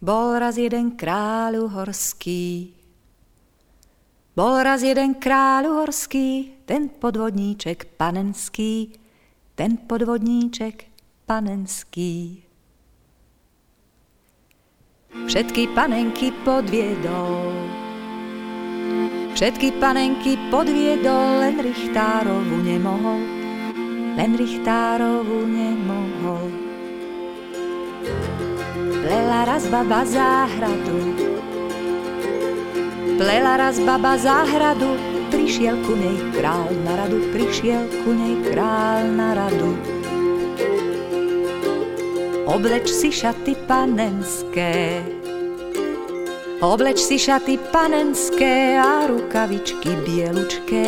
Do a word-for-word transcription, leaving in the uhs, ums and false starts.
Bol raz jeden kráľ uhorský, bol raz jeden kráľ uhorský, ten podvodníček panenský, ten podvodníček panenský. Všetky panenky podviedol, všetky panenky podviedol, len Richtárovu nemohol, len Richtárovu nemohol. Plela raz baba záhradu, plela raz baba záhradu, prišiel ku nej kráľ na radu, prišiel ku nej kráľ na radu. Obleč si šaty panenské, obleč si šaty panenské a rukavičky bielučké,